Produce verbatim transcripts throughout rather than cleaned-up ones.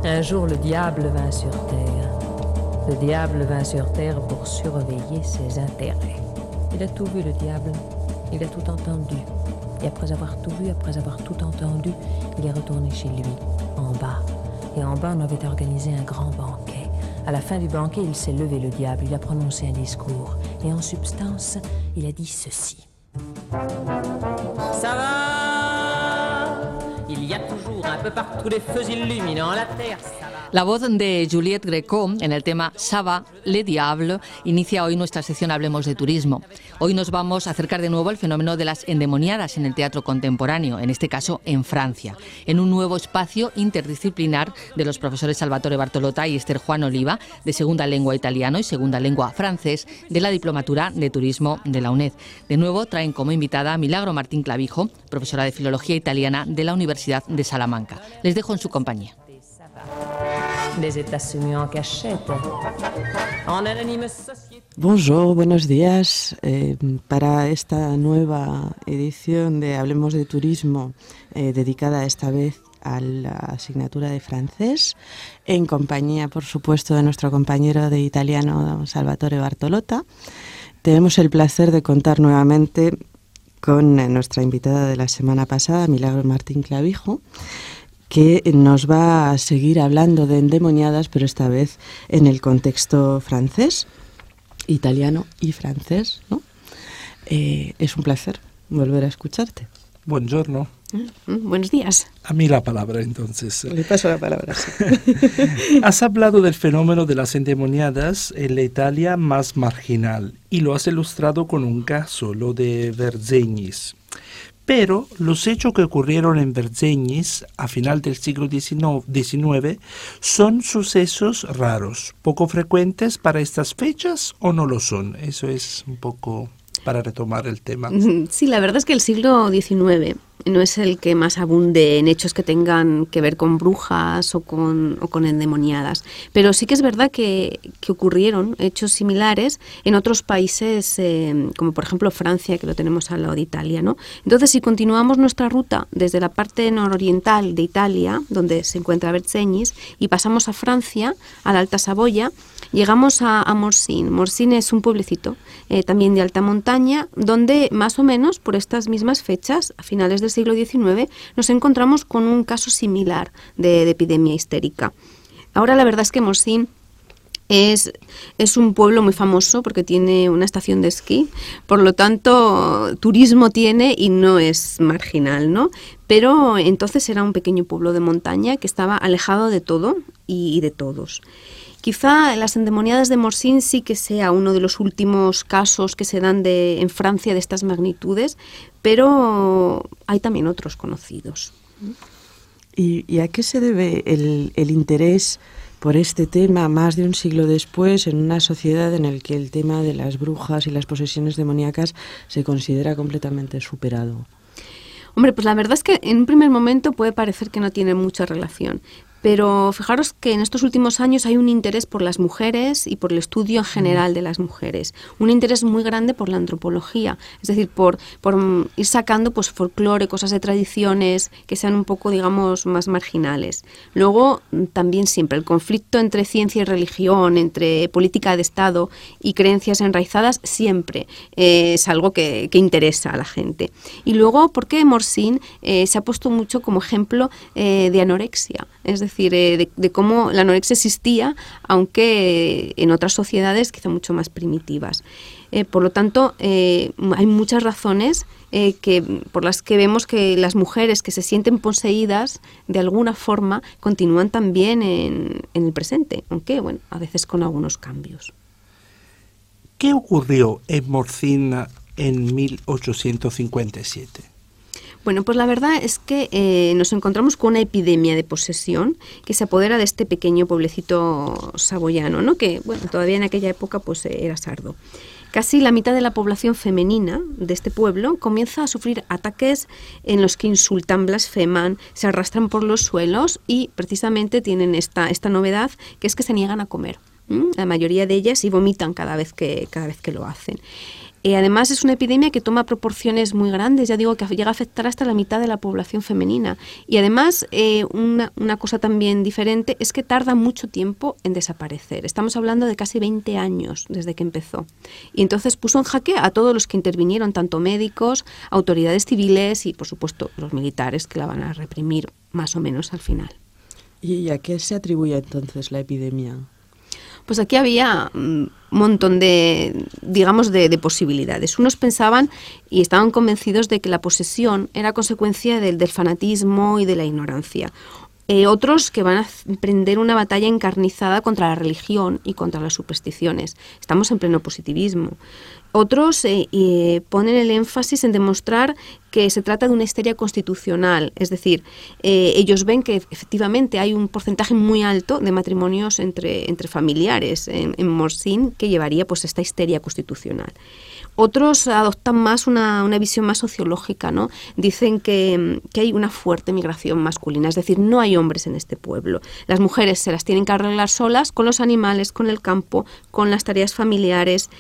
Un jour, le diable vint sur terre. Le diable vint sur terre pour surveiller ses intérêts. Il a tout vu, le diable. Il a tout entendu. Et après avoir tout vu, après avoir tout entendu, il est retourné chez lui, en bas. Et en bas, on avait organisé un grand banquet. À la fin du banquet, il s'est levé, le diable. Il a prononcé un discours. Et en substance, il a dit ceci. Ça va? Il y a toujours un peu partout des feux illuminant la terre. La voz de Juliette Gréco en el tema Ça va, le diable inicia hoy nuestra sección Hablemos de Turismo. Hoy nos vamos a acercar de nuevo al fenómeno de las endemoniadas en el teatro contemporáneo, en este caso en Francia, en un nuevo espacio interdisciplinar de los profesores Salvatore Bartolotta y Esther Juan Oliva, de segunda lengua italiano y segunda lengua francés, de la Diplomatura de Turismo de la UNED. De nuevo traen como invitada a Milagro Martín Clavijo, profesora de Filología Italiana de la Universidad de Salamanca. Les dejo en su compañía. Bonjour, buenos días. Eh, para esta nueva edición de Hablemos de Turismo, eh, dedicada esta vez a la asignatura de francés, en compañía, por supuesto, de nuestro compañero de italiano Salvatore Bartolotta, tenemos el placer de contar nuevamente con nuestra invitada de la semana pasada, Milagro Martín Clavijo, que nos va a seguir hablando de endemoniadas, pero esta vez en el contexto francés, italiano y francés, ¿no? Eh, es un placer volver a escucharte. Buongiorno. Mm, buenos días. A mí la palabra, entonces. Le paso la palabra, sí. Has hablado del fenómeno de las endemoniadas en la Italia más marginal y lo has ilustrado con un caso, lo de Verzeñis. Pero los hechos que ocurrieron en Verzeñis a final del siglo diecinueve son sucesos raros, poco frecuentes para estas fechas, ¿o no lo son? Eso es un poco para retomar el tema. Sí, la verdad es que el siglo diecinueve no es el que más abunde en hechos que tengan que ver con brujas o con, o con endemoniadas. Pero sí que es verdad que, que ocurrieron hechos similares en otros países, eh, como por ejemplo Francia, que lo tenemos al lado de Italia, ¿no? Entonces, si continuamos nuestra ruta desde la parte nororiental de Italia, donde se encuentra Verzeñis, y pasamos a Francia, a la Alta Saboya, llegamos a, a Morsin. Morsin es un pueblecito eh, también de alta montaña, donde más o menos por estas mismas fechas, a finales del siglo diecinueve, nos encontramos con un caso similar de, de epidemia histérica. Ahora la verdad es que Morsin es, es un pueblo muy famoso porque tiene una estación de esquí, por lo tanto turismo tiene y no es marginal, ¿no? Pero entonces era un pequeño pueblo de montaña que estaba alejado de todo y, y de todos. Quizá las endemoniadas de Morsin sí que sea uno de los últimos casos que se dan de, en Francia de estas magnitudes, pero hay también otros conocidos. ¿Y, y a qué se debe el, el interés por este tema más de un siglo después en una sociedad en la que el tema de las brujas y las posesiones demoníacas se considera completamente superado? Hombre, pues la verdad es que en un primer momento puede parecer que no tiene mucha relación. Pero fijaros que en estos últimos años hay un interés por las mujeres y por el estudio en general de las mujeres. Un interés muy grande por la antropología, es decir, por, por ir sacando pues folclore, cosas de tradiciones que sean un poco, digamos, más marginales. Luego, también siempre el conflicto entre ciencia y religión, entre política de Estado y creencias enraizadas, siempre eh, es algo que, que interesa a la gente. Y luego, porque Morsin eh, se ha puesto mucho como ejemplo eh, de anorexia, es decir, decir, eh, de, de cómo la anorexia existía, aunque eh, en otras sociedades quizá mucho más primitivas. Eh, por lo tanto, eh, hay muchas razones eh, que, por las que vemos que las mujeres que se sienten poseídas de alguna forma continúan también en, en el presente, aunque bueno, a veces con algunos cambios. ¿Qué ocurrió en Morsin en mil ochocientos cincuenta y siete? Bueno, pues la verdad es que eh, nos encontramos con una epidemia de posesión que se apodera de este pequeño pueblecito saboyano, ¿no? Que bueno, todavía en aquella época pues era sardo. Casi la mitad de la población femenina de este pueblo comienza a sufrir ataques en los que insultan, blasfeman, se arrastran por los suelos y precisamente tienen esta, esta novedad, que es que se niegan a comer. ¿Mm? La mayoría de ellas y vomitan cada vez que, cada vez que lo hacen. Eh, además es una epidemia que toma proporciones muy grandes, ya digo que llega a afectar hasta la mitad de la población femenina. Y además eh, una, una cosa también diferente es que tarda mucho tiempo en desaparecer. Estamos hablando de casi veinte años desde que empezó. Y entonces puso en jaque a todos los que intervinieron, tanto médicos, autoridades civiles y por supuesto los militares, que la van a reprimir más o menos al final. ¿Y a qué se atribuye entonces la epidemia? Pues aquí había un montón de, digamos, de, de posibilidades. Unos pensaban y estaban convencidos de que la posesión era consecuencia del, del fanatismo y de la ignorancia. Eh, otros que van a emprender una batalla encarnizada contra la religión y contra las supersticiones. Estamos en pleno positivismo. Otros eh, eh, ponen el énfasis en demostrar que se trata de una histeria constitucional, es decir, eh, ellos ven que efectivamente hay un porcentaje muy alto de matrimonios entre, entre familiares en, en Morzine que llevaría pues esta histeria constitucional. Otros adoptan más una, una visión más sociológica, ¿no? Dicen que, que hay una fuerte migración masculina, es decir, no hay hombres en este pueblo. Las mujeres se las tienen que arreglar solas con los animales, con el campo, con las tareas familiares.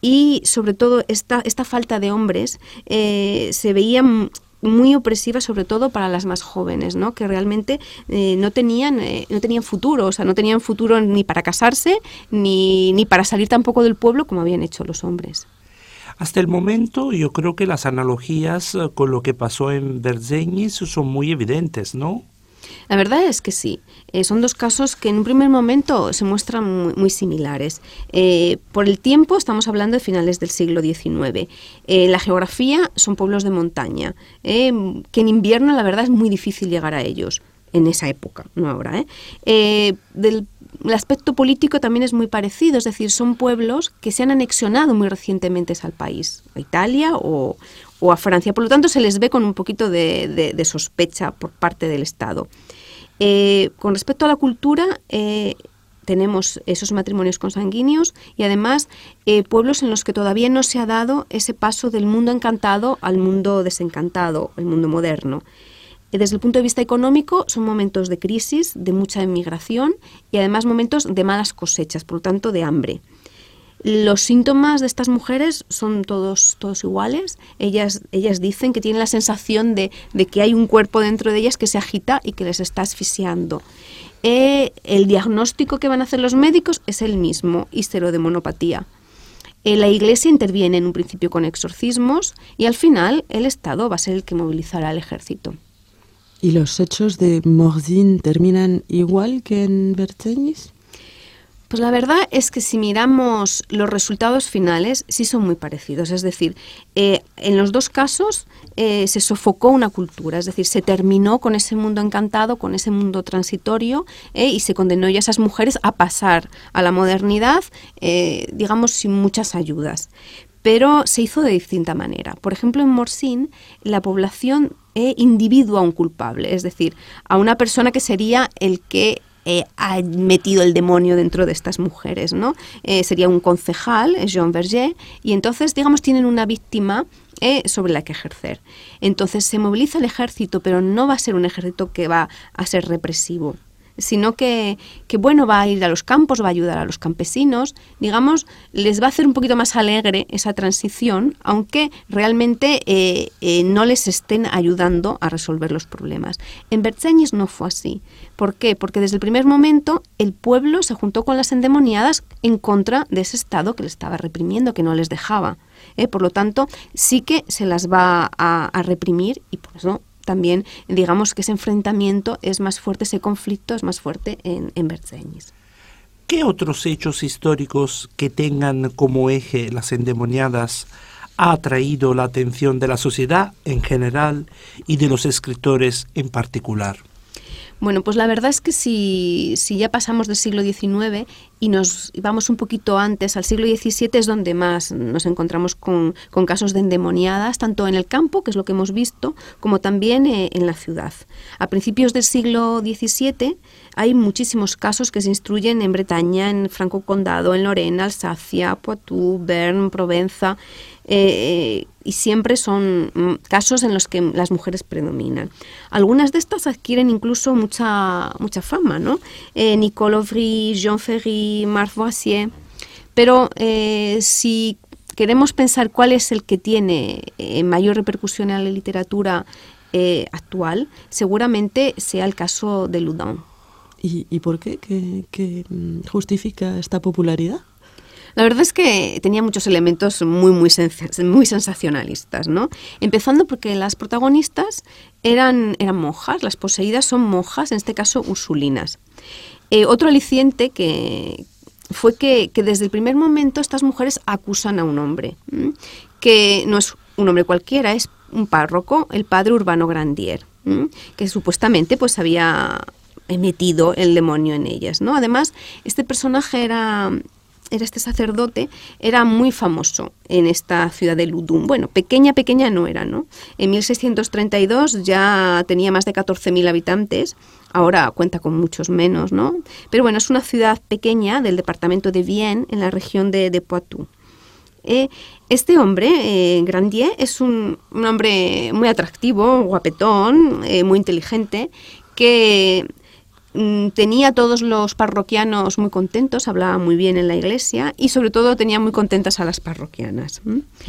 Y sobre todo esta, esta falta de hombres eh, se veía muy opresiva, sobre todo para las más jóvenes, ¿no? Que realmente eh, no tenían eh, no tenían futuro, o sea, no tenían futuro ni para casarse ni, ni para salir tampoco del pueblo como habían hecho los hombres. Hasta el momento yo creo que las analogías con lo que pasó en Verzenyis son muy evidentes, ¿no? La verdad es que sí. Eh, son dos casos que en un primer momento se muestran muy, muy similares. Eh, por el tiempo estamos hablando de finales del siglo diecinueve. Eh, la geografía son pueblos de montaña, eh, que en invierno la verdad es muy difícil llegar a ellos, en esa época, no ahora. ¿eh? Eh, del El aspecto político también es muy parecido, es decir, son pueblos que se han anexionado muy recientemente al país, a Italia o, o a Francia. Por lo tanto, se les ve con un poquito de, de, de sospecha por parte del Estado. Eh, con respecto a la cultura, eh, tenemos esos matrimonios consanguíneos y además eh, pueblos en los que todavía no se ha dado ese paso del mundo encantado al mundo desencantado, el mundo moderno. Desde el punto de vista económico son momentos de crisis, de mucha emigración y además momentos de malas cosechas, por lo tanto de hambre. Los síntomas de estas mujeres son todos, todos iguales. Ellas, ellas dicen que tienen la sensación de, de que hay un cuerpo dentro de ellas que se agita y que les está asfixiando. Eh, el diagnóstico que van a hacer los médicos es el mismo, histerodemonopatía. Eh, la Iglesia interviene en un principio con exorcismos y al final el Estado va a ser el que movilizará al ejército. ¿Y los hechos de Morzine terminan igual que en Verzenyis? Pues la verdad es que si miramos los resultados finales, sí son muy parecidos. Es decir, eh, en los dos casos eh, se sofocó una cultura, es decir, se terminó con ese mundo encantado, con ese mundo transitorio eh, y se condenó ya a esas mujeres a pasar a la modernidad, eh, digamos, sin muchas ayudas. Pero se hizo de distinta manera. Por ejemplo, en Morzine, la población eh, individua a un culpable, es decir, a una persona que sería el que Eh, ha metido el demonio dentro de estas mujeres, ¿no? Eh, sería un concejal, Jean Verger, y entonces, digamos, tienen una víctima eh, sobre la que ejercer. Entonces se moviliza el ejército, pero no va a ser un ejército que va a ser represivo, sino que, que, bueno, va a ir a los campos, va a ayudar a los campesinos, digamos, les va a hacer un poquito más alegre esa transición, aunque realmente eh, eh, no les estén ayudando a resolver los problemas. En Verzenyis no fue así. ¿Por qué? Porque desde el primer momento el pueblo se juntó con las endemoniadas en contra de ese Estado que les estaba reprimiendo, que no les dejaba. ¿eh? Por lo tanto, sí que se las va a, a reprimir y por eso también digamos que ese enfrentamiento es más fuerte, ese conflicto es más fuerte en, en Verzenyis. ¿Qué otros hechos históricos que tengan como eje las endemoniadas ha atraído la atención de la sociedad en general y de los escritores en particular? Bueno, pues la verdad es que si, si ya pasamos del siglo diecinueve y nos vamos un poquito antes, al siglo diecisiete, es donde más nos encontramos con, con casos de endemoniadas, tanto en el campo, que es lo que hemos visto, como también eh, en la ciudad. A principios del siglo diecisiete hay muchísimos casos que se instruyen en Bretaña, en Franco Condado, en Lorena, Alsacia, Poitou, Bern, Provenza, eh, y siempre son casos en los que las mujeres predominan. Algunas de estas adquieren incluso mucha, mucha fama, ¿no? Eh, Nicole Auvry, Jean Ferry, Marthe Voissier. Pero eh, si queremos pensar cuál es el que tiene eh, mayor repercusión en la literatura eh, actual, seguramente sea el caso de Loudun. ¿Y, y por qué? ¿Qué, qué justifica esta popularidad? La verdad es que tenía muchos elementos muy, muy, sens- muy sensacionalistas, ¿no? Empezando porque las protagonistas eran, eran monjas, las poseídas son monjas, en este caso ursulinas. Eh, otro aliciente que fue que, que desde el primer momento estas mujeres acusan a un hombre, ¿m? que no es un hombre cualquiera, es un párroco, el padre Urbano Grandier, ¿m? que supuestamente pues había metido el demonio en ellas, ¿no? Además, este personaje era... era este sacerdote, era muy famoso en esta ciudad de Loudun. Bueno, pequeña, pequeña no era, ¿no? En mil seiscientos treinta y dos ya tenía más de catorce mil habitantes, ahora cuenta con muchos menos, ¿no? Pero bueno, es una ciudad pequeña del departamento de Vienne, en la región de, de Poitou. Eh, este hombre, eh, Grandier, es un, un hombre muy atractivo, guapetón, eh, muy inteligente, que... tenía a todos los parroquianos muy contentos, hablaba muy bien en la iglesia y sobre todo tenía muy contentas a las parroquianas.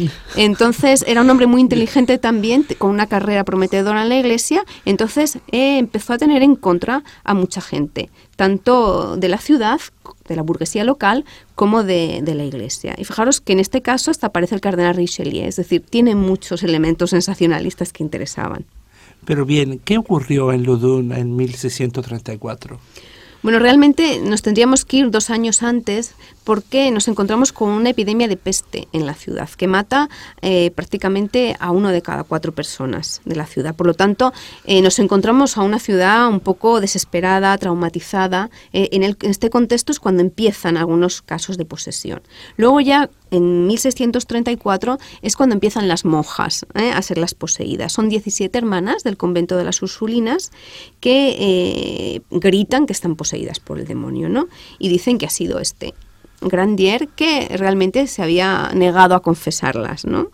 Entonces era un hombre muy inteligente también, con una carrera prometedora en la iglesia, entonces eh, empezó a tener en contra a mucha gente, tanto de la ciudad, de la burguesía local, como de, de la iglesia. Y fijaros que en este caso hasta aparece el cardenal Richelieu, es decir, tiene muchos elementos sensacionalistas que interesaban. Pero bien, ¿qué ocurrió en Loudun en mil seiscientos treinta y cuatro? Bueno, realmente nos tendríamos que ir dos años antes porque nos encontramos con una epidemia de peste en la ciudad que mata eh, prácticamente a uno de cada cuatro personas de la ciudad. Por lo tanto, eh, nos encontramos a una ciudad un poco desesperada, traumatizada. Eh, en, el, en este contexto es cuando empiezan algunos casos de posesión. Luego ya en mil seiscientos treinta y cuatro es cuando empiezan las monjas eh, a ser las poseídas. Son diecisiete hermanas del convento de las Ursulinas que eh, gritan que están poseídas por el demonio, ¿no? Y dicen que ha sido este Grandier que realmente se había negado a confesarlas, ¿no?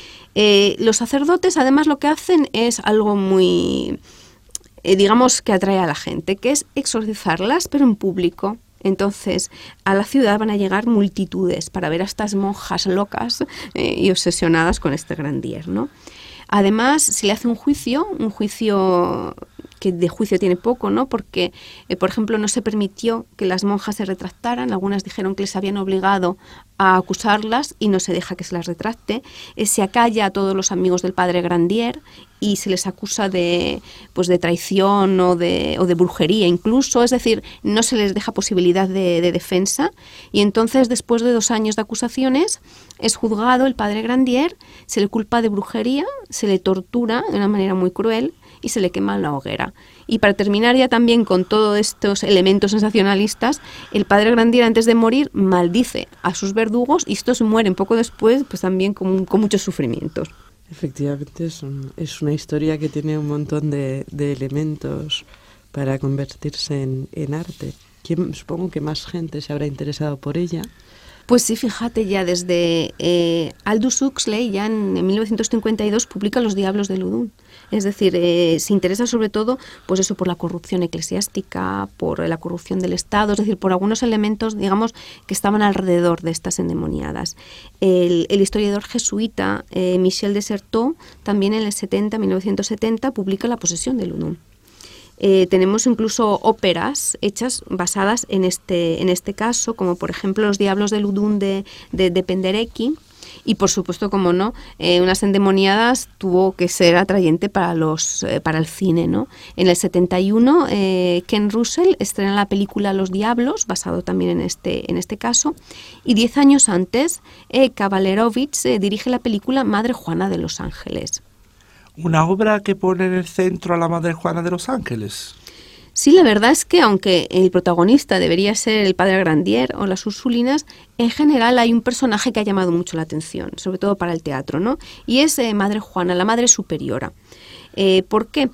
Eh, los sacerdotes además lo que hacen es algo muy, eh, digamos, que atrae a la gente, que es exorcizarlas, pero en público. Entonces, a la ciudad van a llegar multitudes para ver a estas monjas locas eh, y obsesionadas con este Grandier, ¿no? Además, se le hace un juicio, un juicio que de juicio tiene poco, ¿no? Porque, eh, por ejemplo, no se permitió que las monjas se retractaran. Algunas dijeron que les habían obligado a acusarlas y no se deja que se las retracte. Eh, se acalla a todos los amigos del padre Grandier y se les acusa de, pues, de traición o de, o de brujería incluso. Es decir, no se les deja posibilidad de, de defensa. Y entonces, después de dos años de acusaciones, es juzgado el padre Grandier, se le culpa de brujería, se le tortura de una manera muy cruel y se le quema en la hoguera. Y para terminar ya también con todos estos elementos sensacionalistas, el padre Grandier antes de morir maldice a sus verdugos y estos mueren poco después, pues también con, con muchos sufrimientos. Efectivamente es, un, es una historia que tiene un montón de, de elementos para convertirse en, en arte. ¿Quién, supongo que más gente se habrá interesado por ella? Pues sí, fíjate, ya desde eh, Aldous Huxley, ya en, en mil novecientos cincuenta y dos, publica Los Diablos de Loudun. Es decir, eh, se interesa sobre todo pues eso, por la corrupción eclesiástica, por la corrupción del Estado, es decir, por algunos elementos, digamos, que estaban alrededor de estas endemoniadas. El, el historiador jesuita eh, Michel Desserteaux, también en el setenta, mil novecientos setenta, publica La posesión de Loudun. Eh, tenemos incluso óperas hechas basadas en este, en este caso, como por ejemplo Los Diablos de Loudun de, de, de Penderecki. Y por supuesto, como no, eh, Unas endemoniadas tuvo que ser atrayente para los eh, para el cine, ¿no? En el setenta y uno, eh, Ken Russell estrena la película Los Diablos, basado también en este, en este caso. Y diez años antes, eh, Kavallerovitz eh, dirige la película Madre Juana de los Ángeles. Una obra que pone en el centro a la Madre Juana de los Ángeles. Sí, la verdad es que aunque el protagonista debería ser el padre Grandier o las Ursulinas, en general hay un personaje que ha llamado mucho la atención, sobre todo para el teatro, ¿no? Y es eh, Madre Juana, la Madre Superiora. Eh, ¿Por qué?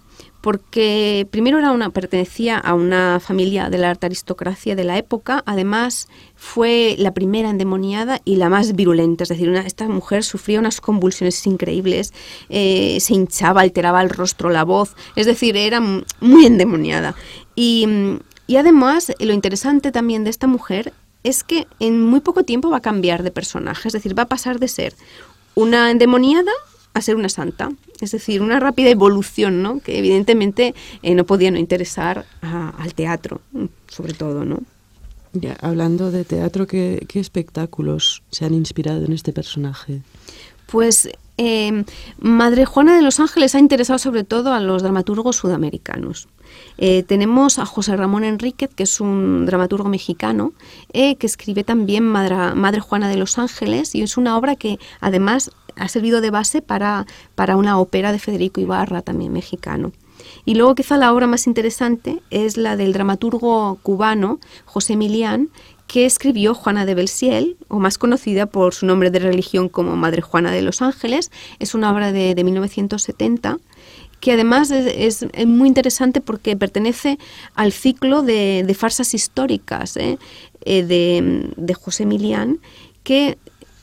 Porque primero era una, pertenecía a una familia de la alta aristocracia de la época, además fue la primera endemoniada y la más virulenta, es decir, una, esta mujer sufría unas convulsiones increíbles, eh, se hinchaba, alteraba el rostro, la voz, es decir, era muy endemoniada. Y, y además, lo interesante también de esta mujer es que en muy poco tiempo va a cambiar de personaje, es decir, va a pasar de ser una endemoniada a ser una santa, es decir, una rápida evolución, ¿no? Que evidentemente eh, no podía no interesar a, al teatro, sobre todo, ¿no? Ya, hablando de teatro, ¿qué, ¿qué espectáculos se han inspirado en este personaje? Pues eh, Madre Juana de los Ángeles ha interesado sobre todo a los dramaturgos sudamericanos. Eh, tenemos a José Ramón Enríquez, que es un dramaturgo mexicano, eh, que escribe también Madre, Madre Juana de los Ángeles, y es una obra que además ha servido de base para, para una ópera de Federico Ibarra, también mexicano. Y luego quizá la obra más interesante es la del dramaturgo cubano José Milián, que escribió Juana de Belsiel, o más conocida por su nombre de religión como Madre Juana de los Ángeles. Es una obra de, de mil novecientos setenta, que además es, es, es muy interesante porque pertenece al ciclo de, de farsas históricas ¿eh? Eh, de, de José Milián, que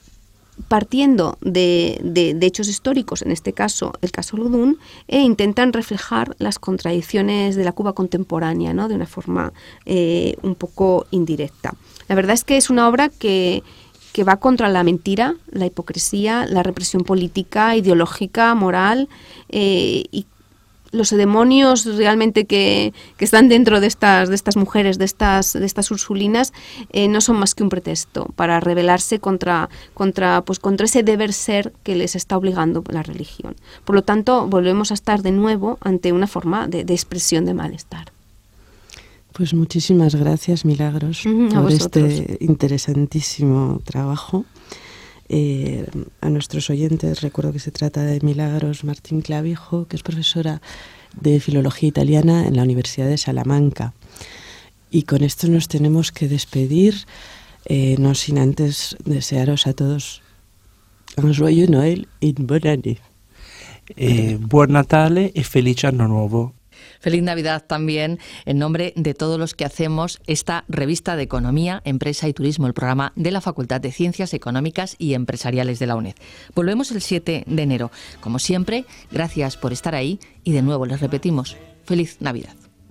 partiendo de, de, de hechos históricos, en este caso el caso Ludun, e intentan reflejar las contradicciones de la Cuba contemporánea, ¿no? De una forma eh, un poco indirecta. La verdad es que es una obra que, que va contra la mentira, la hipocresía, la represión política, ideológica, moral, eh, y los demonios realmente que, que están dentro de estas, de estas mujeres, de estas, de estas ursulinas, eh, no son más que un pretexto para rebelarse contra, contra, pues, contra ese deber ser que les está obligando la religión. Por lo tanto, volvemos a estar de nuevo ante una forma de, de expresión de malestar. Pues muchísimas gracias, Milagros, Uh-huh, por vosotros. este interesantísimo trabajo. Eh, a nuestros oyentes recuerdo que se trata de Milagros Martín Clavijo, que es profesora de Filología Italiana en la Universidad de Salamanca. Y con esto nos tenemos que despedir, eh, no sin antes desearos a todos un joyeux Noël y bonne année. Eh, buon Natale e felice anno nuovo. Feliz Navidad también en nombre de todos los que hacemos esta revista de Economía, Empresa y Turismo, el programa de la Facultad de Ciencias Económicas y Empresariales de la UNED. Volvemos el siete de enero. Como siempre, gracias por estar ahí y de nuevo les repetimos, feliz Navidad.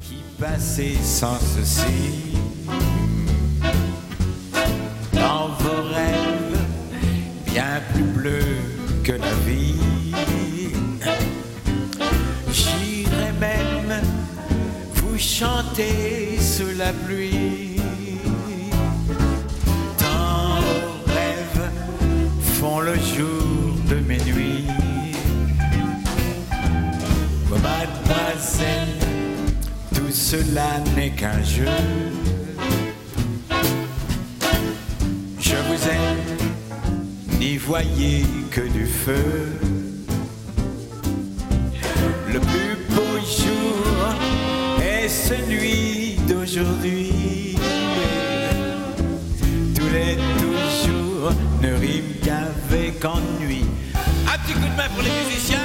Chanter sous la pluie, tant vos rêves font le jour de mes nuits. Mademoiselle, tout cela n'est qu'un jeu. Je vous aime, n'y voyez que du feu. Le plus beau jour est celui d'aujourd'hui. Tous les toujours ne riment qu'avec ennui. Un petit coup de main pour les musiciens.